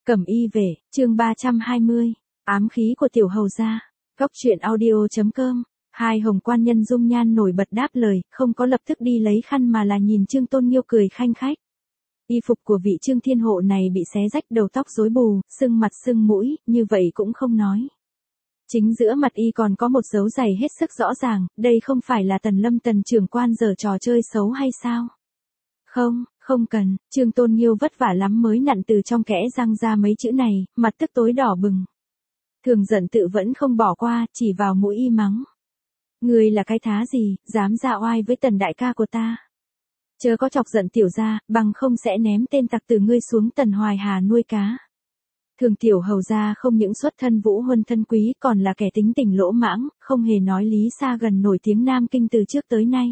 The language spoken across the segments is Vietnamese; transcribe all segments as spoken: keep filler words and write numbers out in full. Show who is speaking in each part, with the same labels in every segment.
Speaker 1: Cẩm y về, chương ba trăm hai mươi, ám khí của tiểu hầu gia. Góc truyện audio.com. Hai hồng quan nhân dung nhan nổi bật đáp lời, không có lập tức đi lấy khăn mà là nhìn Trương Tôn Nghiêu cười khanh khách. Y phục của vị Trương Thiên Hộ này bị xé rách, đầu tóc rối bù, sưng mặt sưng mũi, như vậy cũng không nói. Chính giữa mặt y còn có một dấu giày hết sức rõ ràng, đây không phải là Tần Lâm Tần trưởng quan giở trò chơi xấu hay sao? Không, không cần, Trương Tôn Nghiêu vất vả lắm mới nặn từ trong kẽ răng ra mấy chữ này, mặt tức tối đỏ bừng. Thường giận tự vẫn không bỏ qua, chỉ vào mũi y mắng. Ngươi là cái thá gì, dám ra oai với Tần đại ca của ta. Chớ có chọc giận tiểu gia, bằng không sẽ ném tên tặc từ ngươi xuống Tần Hoài Hà nuôi cá. Thường tiểu hầu gia không những xuất thân vũ huân thân quý còn là kẻ tính tình lỗ mãng, không hề nói lý xa gần nổi tiếng Nam Kinh từ trước tới nay.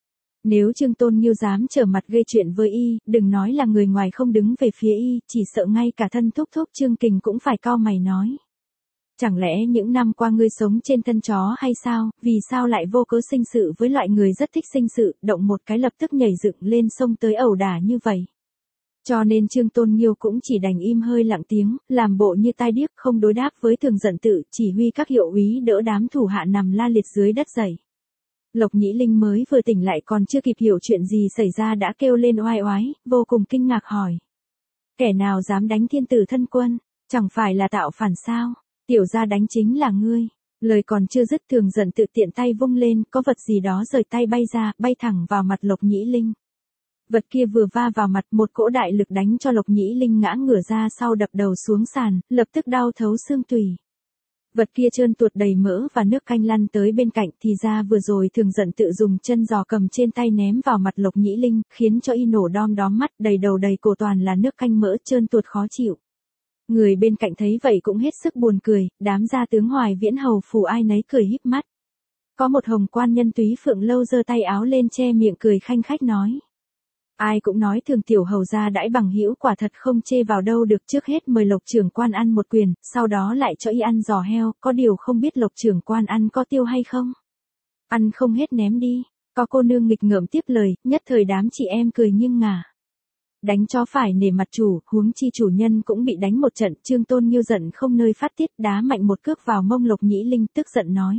Speaker 1: Nếu Trương Tôn Nghiêu dám trở mặt gây chuyện với y, đừng nói là người ngoài không đứng về phía y, chỉ sợ ngay cả thân thúc thúc Trương Kình cũng phải cau mày nói. Chẳng lẽ những năm qua ngươi sống trên thân chó hay sao, vì sao lại vô cớ sinh sự với loại người rất thích sinh sự, động một cái lập tức nhảy dựng lên sông tới ẩu đả như vậy. Cho nên Trương Tôn Nghiêu cũng chỉ đành im hơi lặng tiếng, làm bộ như tai điếc không đối đáp với Thường giận tự, chỉ huy các hiệu úy đỡ đám thủ hạ nằm la liệt dưới đất dậy. Lộc Nhĩ Linh mới vừa tỉnh lại còn chưa kịp hiểu chuyện gì xảy ra đã kêu lên oai oái, vô cùng kinh ngạc hỏi. Kẻ nào dám đánh thiên tử thân quân, chẳng phải là tạo phản sao, tiểu gia đánh chính là ngươi. Lời còn chưa dứt Thường giận tự tiện tay vung lên, có vật gì đó rời tay bay ra, bay thẳng vào mặt Lộc Nhĩ Linh. Vật kia vừa va vào mặt, một cỗ đại lực đánh cho Lộc Nhĩ Linh ngã ngửa ra sau đập đầu xuống sàn, lập tức đau thấu xương tủy. Vật kia trơn tuột đầy mỡ và nước canh lăn tới bên cạnh, thì ra vừa rồi Thường giận tự dùng chân giò cầm trên tay ném vào mặt Lộc Nhĩ Linh, khiến cho y nổ đom đóm mắt, đầy đầu đầy cổ toàn là nước canh mỡ trơn tuột khó chịu. Người bên cạnh thấy vậy cũng hết sức buồn cười, đám gia tướng Hoài Viễn hầu phủ ai nấy cười híp mắt. Có một hồng quan nhân Túy Phượng Lâu giơ tay áo lên che miệng cười khanh khách nói. Ai cũng nói Thường tiểu hầu gia đãi bằng hữu quả thật không chê vào đâu được, trước hết mời Lộc trưởng quan ăn một quyền, sau đó lại cho y ăn giò heo, có điều không biết Lộc trưởng quan ăn có tiêu hay không? Ăn không hết ném đi, có cô nương nghịch ngợm tiếp lời, nhất thời đám chị em cười nghiêng ngả. Đánh cho phải nể mặt chủ, huống chi chủ nhân cũng bị đánh một trận, Trương Tôn Nghiêu giận không nơi phát tiết, đá mạnh một cước vào mông Lộc Nhĩ Linh, tức giận nói.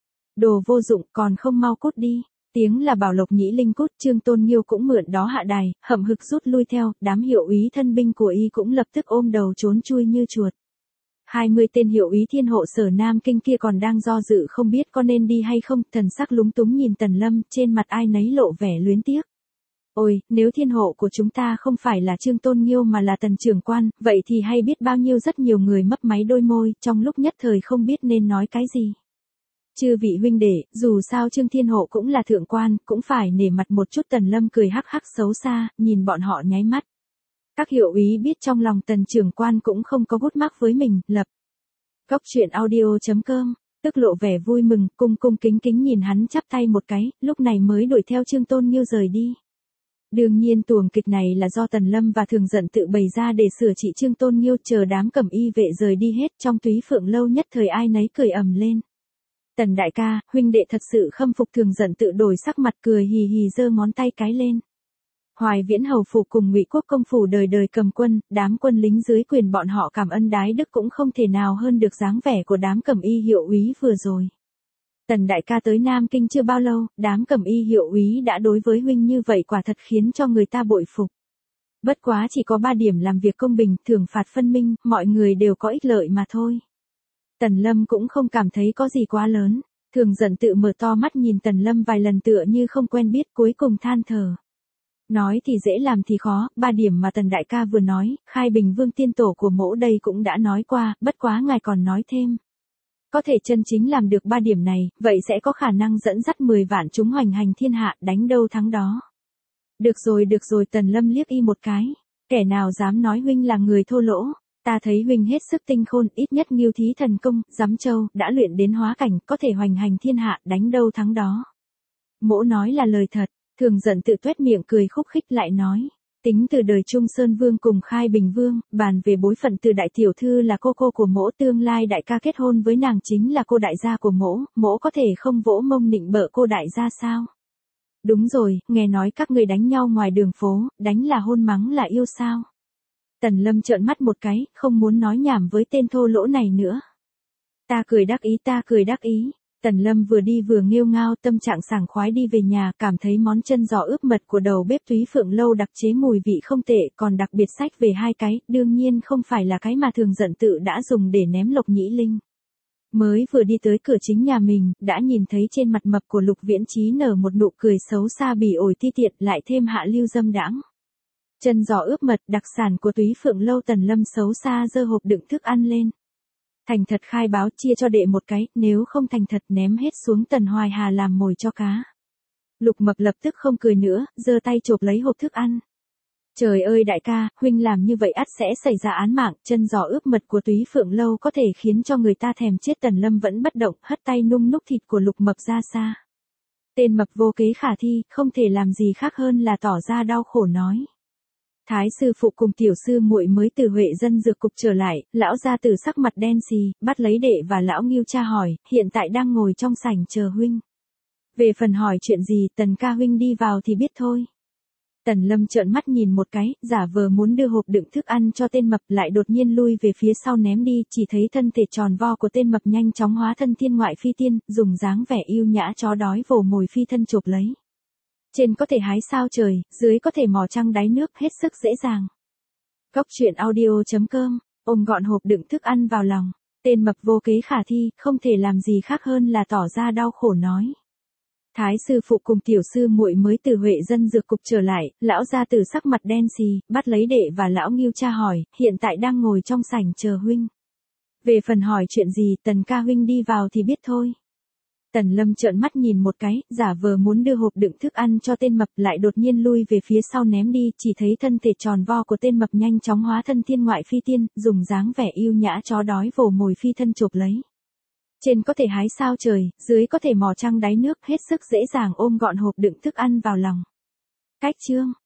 Speaker 1: Đồ vô dụng, còn không mau cút đi. Tiếng là bảo Lộc Nhĩ Linh cút, Trương Tôn Nghiêu cũng mượn đó hạ đài, hậm hực rút lui theo, đám hiệu úy thân binh của y cũng lập tức ôm đầu trốn chui như chuột. Hai mươi tên hiệu úy Thiên Hộ sở Nam Kinh kia còn đang do dự không biết có nên đi hay không, thần sắc lúng túng nhìn Tần Lâm, trên mặt ai nấy lộ vẻ luyến tiếc. Ôi, nếu Thiên Hộ của chúng ta không phải là Trương Tôn Nghiêu mà là Tần trưởng quan, vậy thì hay biết bao nhiêu. Rất nhiều người mấp máy đôi môi, trong lúc nhất thời không biết nên nói cái gì. Chư vị huynh đệ, dù sao Trương Thiên Hộ cũng là thượng quan, cũng phải nể mặt một chút. Tần Lâm cười hắc hắc xấu xa, nhìn bọn họ nháy mắt. Các hiệu úy biết trong lòng Tần trưởng quan cũng không có gút mắc với mình, lập. Góc truyện audio.com, tức lộ vẻ vui mừng, cung cung kính kính nhìn hắn chắp tay một cái, lúc này mới đuổi theo Trương Tôn Nghiêu rời đi. Đương nhiên tuồng kịch này là do Tần Lâm và Thường giận tự bày ra để sửa trị Trương Tôn Nghiêu, chờ đám cẩm y vệ rời đi hết, trong Túy Phượng Lâu nhất thời ai nấy cười ầm lên. Tần đại ca, huynh đệ thật sự khâm phục. Thường giận tự đổi sắc mặt cười hì hì giơ ngón tay cái lên. Hoài Viễn hầu phủ cùng Ngụy Quốc công phủ đời đời cầm quân, đám quân lính dưới quyền bọn họ cảm ơn đái đức cũng không thể nào hơn được dáng vẻ của đám cẩm y hiệu úy vừa rồi. Tần đại ca tới Nam Kinh chưa bao lâu, đám cẩm y hiệu úy đã đối với huynh như vậy quả thật khiến cho người ta bội phục. Bất quá chỉ có ba điểm làm việc công bình, thưởng phạt phân minh, mọi người đều có ích lợi mà thôi. Tần Lâm cũng không cảm thấy có gì quá lớn. Thường giận tự mở to mắt nhìn Tần Lâm vài lần tựa như không quen biết, cuối cùng than thở. Nói thì dễ làm thì khó, ba điểm mà Tần đại ca vừa nói, Khai Bình Vương tiên tổ của mỗ đây cũng đã nói qua, bất quá ngài còn nói thêm. Có thể chân chính làm được ba điểm này, vậy sẽ có khả năng dẫn dắt mười vạn chúng hoành hành thiên hạ, đánh đâu thắng đó. Được rồi được rồi, Tần Lâm liếc y một cái. Kẻ nào dám nói huynh là người thô lỗ. Ta thấy huynh hết sức tinh khôn, ít nhất Nghiêu Thí thần công, Giám Châu, đã luyện đến hóa cảnh, có thể hoành hành thiên hạ, đánh đâu thắng đó. Mỗ nói là lời thật. Thường giận tự tuét miệng cười khúc khích lại nói. Tính từ đời Trung Sơn Vương cùng Khai Bình Vương, bàn về bối phận từ đại tiểu thư là cô cô của mỗ, tương lai đại ca kết hôn với nàng chính là cô đại gia của mỗ, mỗ có thể không vỗ mông nịnh bợ cô đại gia sao? Đúng rồi, nghe nói các người đánh nhau ngoài đường phố, đánh là hôn mắng là yêu sao? Tần Lâm trợn mắt một cái, không muốn nói nhảm với tên thô lỗ này nữa. Ta cười đắc ý, ta cười đắc ý. Tần Lâm vừa đi vừa nghêu ngao, tâm trạng sảng khoái đi về nhà, cảm thấy món chân giò ướp mật của đầu bếp Túy Phượng Lâu đặc chế mùi vị không tệ, còn đặc biệt xách về hai cái, đương nhiên không phải là cái mà Thường Giận Tự đã dùng để ném Lộc Nhĩ Linh. Mới vừa đi tới cửa chính nhà mình, đã nhìn thấy trên mặt mập của Lục Viễn Chí nở một nụ cười xấu xa bỉ ổi ti tiện, lại thêm hạ lưu dâm đãng. Chân giò ướp mật, đặc sản của Túy Phượng Lâu. Tần Lâm xấu xa giơ hộp đựng thức ăn lên. Thành thật khai báo, chia cho đệ một cái, nếu không thành thật ném hết xuống Tần Hoài Hà làm mồi cho cá. Lục Mập lập tức không cười nữa, giơ tay chộp lấy hộp thức ăn. Trời ơi đại ca, huynh làm như vậy ắt sẽ xảy ra án mạng, chân giò ướp mật của Túy Phượng Lâu có thể khiến cho người ta thèm chết. Tần Lâm vẫn bất động, hất tay nung núc thịt của Lục Mập ra xa. Tên mập vô kế khả thi, không thể làm gì khác hơn là tỏ ra đau khổ nói. Thái sư phụ cùng tiểu sư muội mới từ Huệ Dân Dược Cục trở lại, lão gia tử sắc mặt đen xì, bắt lấy đệ và lão Ngưu tra hỏi, hiện tại đang ngồi trong sảnh chờ huynh. Về phần hỏi chuyện gì, Tần ca huynh đi vào thì biết thôi. Tần Lâm trợn mắt nhìn một cái, giả vờ muốn đưa hộp đựng thức ăn cho tên mập, lại đột nhiên lui về phía sau ném đi, chỉ thấy thân thể tròn vo của tên mập nhanh chóng hóa thân thiên ngoại phi tiên, dùng dáng vẻ yêu nhã chó đói vồ mồi phi thân chộp lấy. Trên có thể hái sao trời, dưới có thể mò trăng đáy nước, hết sức dễ dàng. Cốc truyện audio chấm com, ôm gọn hộp đựng thức ăn vào lòng. Tên mập vô kế khả thi, không thể làm gì khác hơn là tỏ ra đau khổ nói. Thái sư phụ cùng tiểu sư muội mới từ Huệ Dân Dược Cục trở lại, lão gia tử sắc mặt đen xì, bắt lấy đệ và lão Ngưu tra hỏi, hiện tại đang ngồi trong sảnh chờ huynh. Về phần hỏi chuyện gì, Tần ca huynh đi vào thì biết thôi. Tần Lâm trợn mắt nhìn một cái, giả vờ muốn đưa hộp đựng thức ăn cho tên mập, lại đột nhiên lui về phía sau ném đi, chỉ thấy thân thể tròn vo của tên mập nhanh chóng hóa thân thiên ngoại phi tiên, dùng dáng vẻ yêu nhã chó đói vồ mồi phi thân chộp lấy. Trên có thể hái sao trời, dưới có thể mò trăng đáy nước, hết sức dễ dàng ôm gọn hộp đựng thức ăn vào lòng. Cách chương